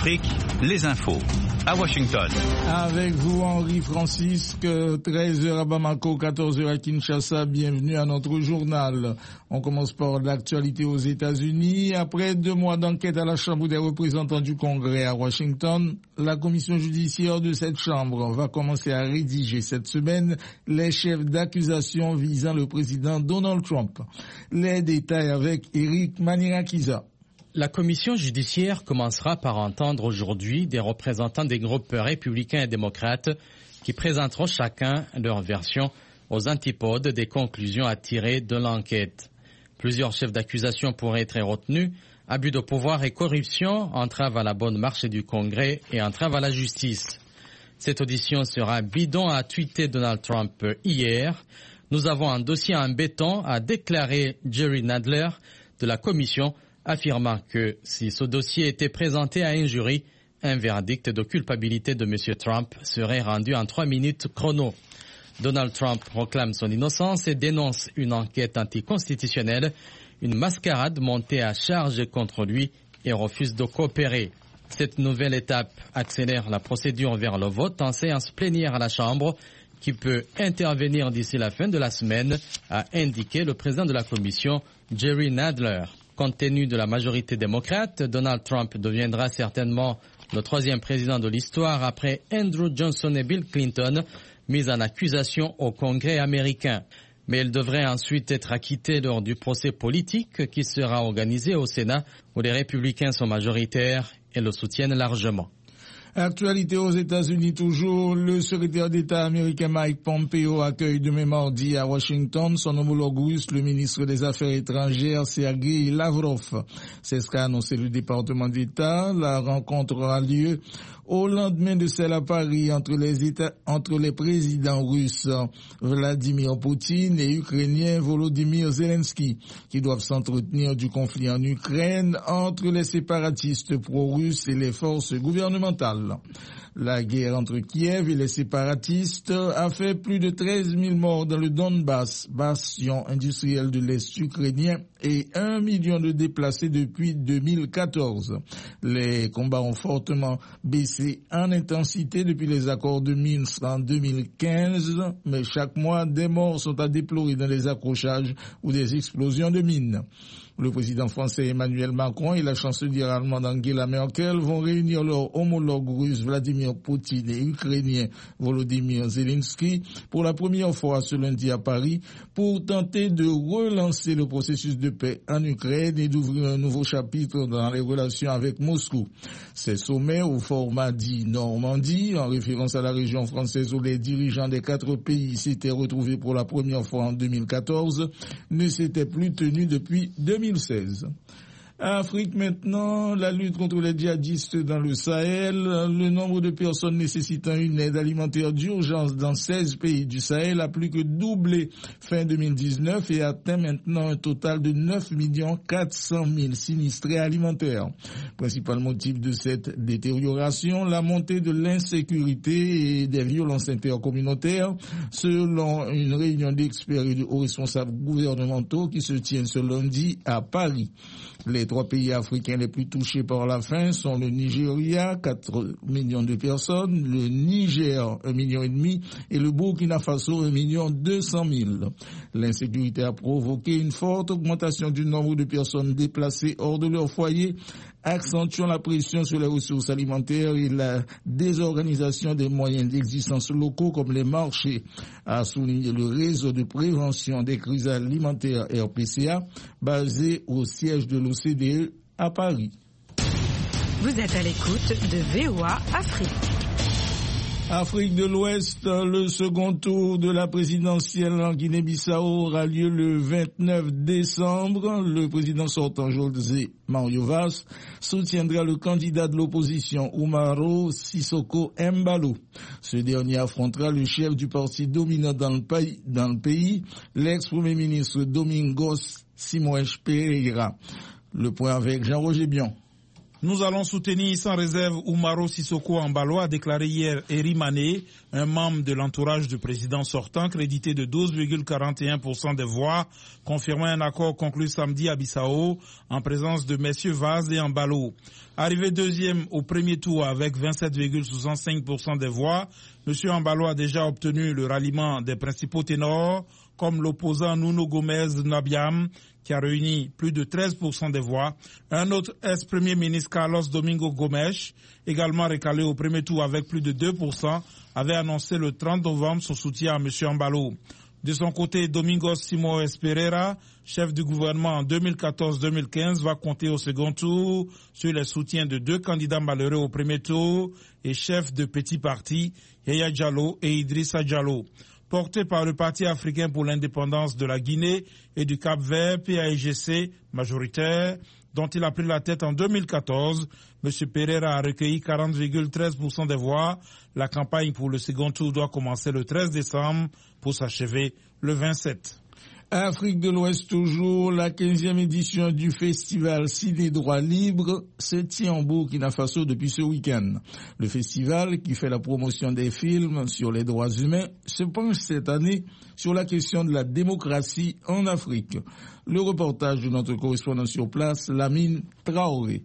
Afrique, les infos. À Washington. Avec vous, Henri Francisque, 13h à Bamako, 14h à Kinshasa. Bienvenue à notre journal. On commence par l'actualité aux États-Unis. Après 2 mois d'enquête à la Chambre des représentants du Congrès à Washington, la commission judiciaire de cette Chambre va commencer à rédiger cette semaine les chefs d'accusation visant le président Donald Trump. Les détails avec Eric Manirakiza. La commission judiciaire commencera par entendre aujourd'hui des représentants des groupes républicains et démocrates qui présenteront chacun leur version aux antipodes des conclusions à tirer de l'enquête. Plusieurs chefs d'accusation pourraient être retenus, abus de pouvoir et corruption, entrave à la bonne marche du Congrès et entrave à la justice. Cette audition sera bidon, a tweeté Donald Trump hier. Nous avons un dossier en béton, a déclaré Jerry Nadler de la commission, affirmant que si ce dossier était présenté à un jury, un verdict de culpabilité de M. Trump serait rendu en 3 minutes chrono. Donald Trump proclame son innocence et dénonce une enquête anticonstitutionnelle, une mascarade montée à charge contre lui et refuse de coopérer. Cette nouvelle étape accélère la procédure vers le vote en séance plénière à la Chambre, qui peut intervenir d'ici la fin de la semaine, a indiqué le président de la commission, Jerry Nadler. Compte tenu de la majorité démocrate, Donald Trump deviendra certainement le 3e président de l'histoire après Andrew Johnson et Bill Clinton, mis en accusation au Congrès américain. Mais il devrait ensuite être acquitté lors du procès politique qui sera organisé au Sénat, où les républicains sont majoritaires et le soutiennent largement. Actualité aux États-Unis toujours, le secrétaire d'État américain Mike Pompeo accueille demain mardi à Washington son homologue russe, le ministre des Affaires étrangères Sergei Lavrov. C'est ce qu'a annoncé le département d'État. La rencontre aura lieu au lendemain de celle à Paris entre les présidents russes Vladimir Poutine et ukrainien Volodymyr Zelensky, qui doivent s'entretenir du conflit en Ukraine entre les séparatistes pro-russes et les forces gouvernementales. La guerre entre Kiev et les séparatistes a fait plus de 13 000 morts dans le Donbass, bastion industriel de l'Est ukrainien, et 1 million de déplacés depuis 2014. Les combats ont fortement baissé en intensité depuis les accords de Minsk en 2015, mais chaque mois, des morts sont à déplorer dans les accrochages ou des explosions de mines. Le président français Emmanuel Macron et la chancelière allemande Angela Merkel vont réunir leurs homologues russes Vladimir Poutine et ukrainien Volodymyr Zelensky pour la première fois ce lundi à Paris pour tenter de relancer le processus de paix en Ukraine et d'ouvrir un nouveau chapitre dans les relations avec Moscou. Ces sommets au format dit Normandie, en référence à la région française où les dirigeants des 4 pays s'étaient retrouvés pour la première fois en 2014, ne s'étaient plus tenus depuis 2016. Afrique maintenant, la lutte contre les djihadistes dans le Sahel. Le nombre de personnes nécessitant une aide alimentaire d'urgence dans 16 pays du Sahel a plus que doublé fin 2019 et atteint maintenant un total de 9 400 000 sinistrés alimentaires. Principal motif de cette détérioration, la montée de l'insécurité et des violences intercommunautaires, selon une réunion d'experts et de hauts responsables gouvernementaux qui se tient ce lundi à Paris. Les 3 pays africains les plus touchés par la faim sont le Nigeria, 4 millions de personnes, le Niger, 1,5 million, et le Burkina Faso, 1 200 000. L'insécurité a provoqué une forte augmentation du nombre de personnes déplacées hors de leur foyer, accentuant la pression sur les ressources alimentaires et la désorganisation des moyens d'existence locaux comme les marchés, a souligné le réseau de prévention des crises alimentaires RPCA, basé au siège de l'OCDE à Paris. Vous êtes à l'écoute de VOA Afrique. Afrique de l'Ouest, le second tour de la présidentielle en Guinée-Bissau aura lieu le 29 décembre. Le président sortant, José Mario Vaz, soutiendra le candidat de l'opposition, Umaro Sissoko Embalo. Ce dernier affrontera le chef du parti dominant dans le pays, l'ex-premier ministre Domingos Simões Pereira. Le point avec Jean-Roger Bion. Nous allons soutenir sans réserve Oumaro Sissoko Embalo, a déclaré hier Eri Mané, un membre de l'entourage du président sortant, crédité de 12,41% des voix, confirmant un accord conclu samedi à Bissau en présence de messieurs Vaz et Embalo. Arrivé deuxième au premier tour avec 27,65% des voix, M. Embalo a déjà obtenu le ralliement des principaux ténors, comme l'opposant Nuno Gomez Nabiam, qui a réuni plus de 13% des voix. Un autre ex-premier ministre, Carlos Domingo Gomes, également recalé au premier tour avec plus de 2%, avait annoncé le 30 novembre son soutien à M. Embalo. De son côté, Domingos Simoes Pereira, chef du gouvernement en 2014-2015, va compter au second tour sur les soutiens de deux candidats malheureux au premier tour et chef de petits partis, Yaya Diallo et Idrissa Diallo. Porté par le Parti africain pour l'indépendance de la Guinée et du Cap-Vert, PAIGC, majoritaire, dont il a pris la tête en 2014, M. Pereira a recueilli 40,13% des voix. La campagne pour le second tour doit commencer le 13 décembre pour s'achever le 27. Afrique de l'Ouest toujours, la 15e édition du festival Ciné Droit Libre se tient en Burkina Faso depuis ce week-end. Le festival, qui fait la promotion des films sur les droits humains, se penche cette année sur la question de la démocratie en Afrique. Le reportage de notre correspondant sur place, Lamine Traoré.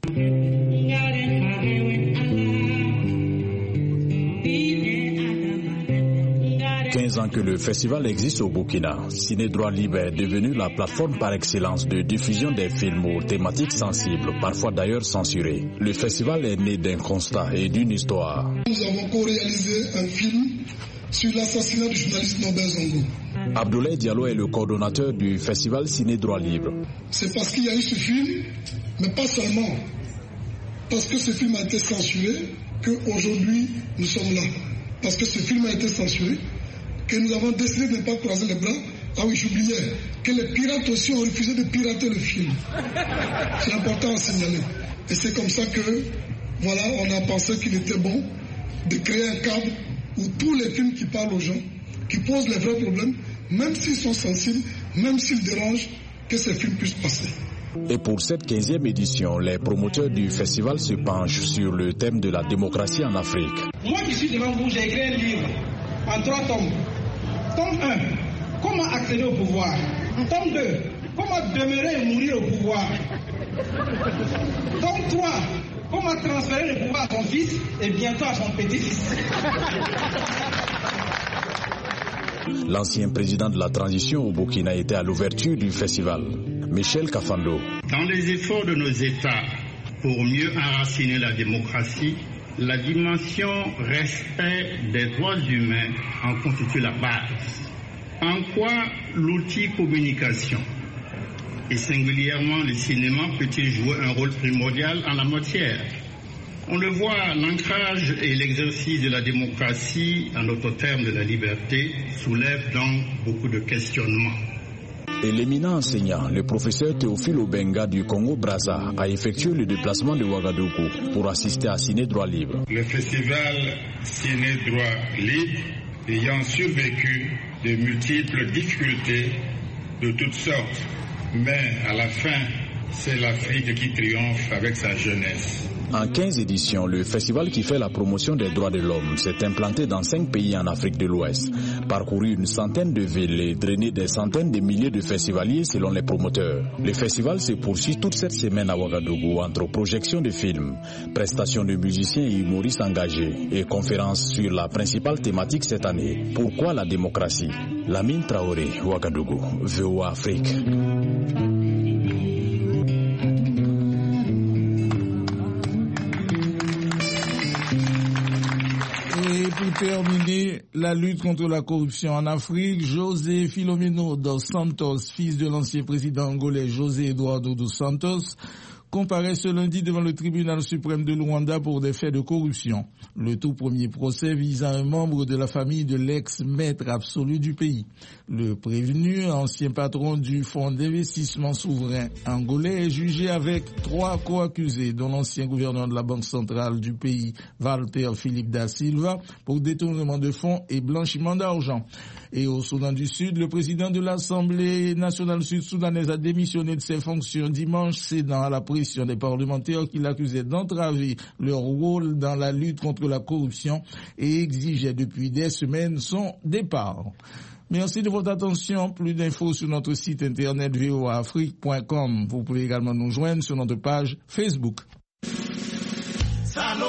15 ans que le festival existe au Burkina, Ciné Droit Libre est devenu la plateforme par excellence de diffusion des films aux thématiques sensibles, parfois d'ailleurs censurées. Le festival est né d'un constat et d'une histoire. Nous avons co-réalisé un film sur l'assassinat du journaliste Norbert Zongo. Abdoulaye Diallo est le coordonnateur du festival Ciné Droit Libre. C'est parce qu'il y a eu ce film, mais pas seulement parce que ce film a été censuré qu'aujourd'hui nous sommes là. Parce que ce film a été censuré, que nous avons décidé de ne pas croiser les bras. Ah oui, j'oubliais que les pirates aussi ont refusé de pirater le film. C'est important à signaler. Et c'est comme ça que, voilà, on a pensé qu'il était bon de créer un cadre où tous les films qui parlent aux gens, qui posent les vrais problèmes, même s'ils sont sensibles, même s'ils dérangent, que ces films puissent passer. Et pour cette 15e édition, les promoteurs du festival se penchent sur le thème de la démocratie en Afrique. Moi qui suis devant vous, j'ai écrit un livre en 3 tomes. Tome 1, comment accéder au pouvoir. Tome 2, comment demeurer et mourir au pouvoir. Tome 3, comment transférer le pouvoir à son fils et bientôt à son petit-fils. L'ancien président de la transition au Burkina était à l'ouverture du festival. Michel Kafando. Dans les efforts de nos États pour mieux enraciner la démocratie, la dimension respect des droits humains en constitue la base. En quoi l'outil communication, et singulièrement le cinéma, peut-il jouer un rôle primordial en la matière? On le voit, l'ancrage et l'exercice de la démocratie en notre terme de la liberté soulèvent donc beaucoup de questionnements. Et l'éminent enseignant, le professeur Théophile Obenga du Congo-Brazza, a effectué le déplacement de Ouagadougou pour assister à Ciné Droit Libre. Le festival Ciné Droit Libre ayant survécu de multiples difficultés de toutes sortes, mais à la fin, c'est l'Afrique qui triomphe avec sa jeunesse. En 15 éditions, le festival qui fait la promotion des droits de l'homme s'est implanté dans 5 pays en Afrique de l'Ouest, parcouru une centaine de villes et drainé des centaines de milliers de festivaliers selon les promoteurs. Le festival se poursuit toute cette semaine à Ouagadougou entre projections de films, prestations de musiciens et humoristes engagés et conférences sur la principale thématique cette année. Pourquoi la démocratie? Lamine Traoré, Ouagadougou, VOA Afrique. Pour terminer, la lutte contre la corruption en Afrique, José Filomeno dos Santos, fils de l'ancien président angolais José Eduardo dos Santos, comparaît ce lundi devant le tribunal suprême de Luanda pour des faits de corruption. Le tout premier procès vise à un membre de la famille de l'ex-maître absolu du pays. Le prévenu, ancien patron du fonds d'investissement souverain angolais, est jugé avec 3 co-accusés, dont l'ancien gouverneur de la Banque centrale du pays, Walter Philippe da Silva, pour détournement de fonds et blanchiment d'argent. Et au Soudan du Sud, le président de l'Assemblée nationale sud-soudanaise a démissionné de ses fonctions dimanche, cédant à la présidence pression des parlementaires qui l'accusaient d'entraver leur rôle dans la lutte contre la corruption et exigeaient depuis des semaines son départ. Merci de votre attention. Plus d'infos sur notre site internet voaafrique.com. Vous pouvez également nous joindre sur notre page Facebook.